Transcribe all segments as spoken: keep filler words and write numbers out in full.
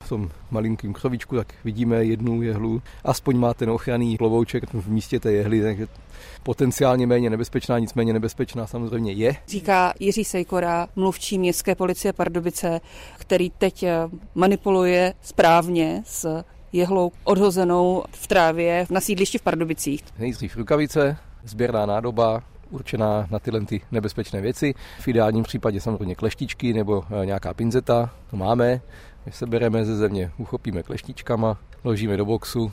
v tom malinkým křovíčku, tak vidíme jednu jehlu. Aspoň má ten ochranný klobouček v místě té jehly, takže potenciálně méně nebezpečná, nicméně nebezpečná samozřejmě je. Říká Jiří Sejkora, mluvčí městské policie Pardubice, který teď manipuluje správně s jehlou odhozenou v trávě na sídlišti v Pardubicích. Nejdřív rukavice, sběrná nádoba, určená na tyhle ty nebezpečné věci. V ideálním případě samozřejmě kleštičky nebo nějaká pinzeta, to máme. My se bereme ze země, uchopíme kleštičkama, ložíme do boxu,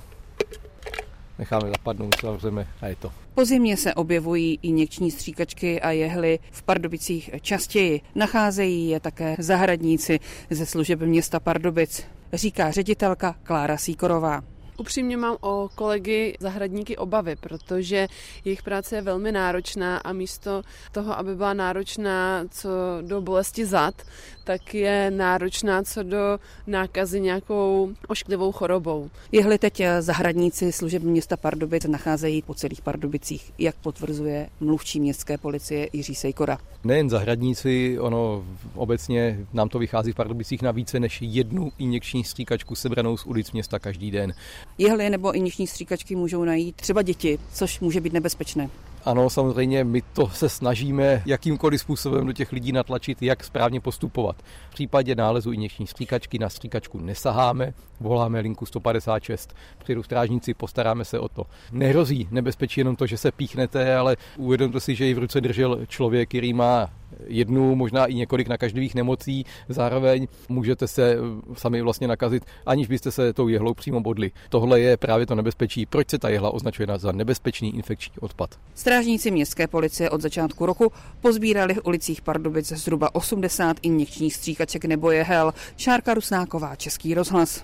necháme zapadnout, zavřeme a je to. Po zimě se objevují injekční stříkačky a jehly v Pardubicích častěji. Nacházejí je také zahradníci ze služeb města Pardubic, říká ředitelka Klára Sýkorová. Upřímně mám o kolegy zahradníky obavy, protože jejich práce je velmi náročná a místo toho, aby byla náročná co do bolesti zad, tak je náročná co do nákazy nějakou ošklivou chorobou. Jehly teď zahradníci služeb města Pardubic nacházejí po celých Pardubicích, jak potvrzuje mluvčí městské policie Jiří Sejkora. Nejen zahradníci, ono obecně nám to vychází v Pardubicích na více než jednu injekční stříkačku sebranou z ulic města každý den. Jehly nebo injekční stříkačky můžou najít třeba děti, což může být nebezpečné. Ano, samozřejmě my to se snažíme jakýmkoliv způsobem do těch lidí natlačit, jak správně postupovat. V případě nálezu injekční stříkačky na stříkačku nesaháme, voláme linku sto padesát šest. Přijdou strážníci, postaráme se o to. Nehrozí nebezpečí jenom to, že se píchnete, ale uvědomte si, že i v ruce držel člověk, který má jednu, možná i několik nakažlivých nemocí. Zároveň můžete se sami vlastně nakazit, aniž byste se tou jehlou přímo bodli. Tohle je právě to nebezpečí. Proč se ta jehla označuje za nebezpečný infekční odpad? Strážníci městské policie od začátku roku pozbírali v ulicích Pardubic zhruba osmdesát injekčních stříkaček nebo jehel. Šárka Rusnáková, Český rozhlas.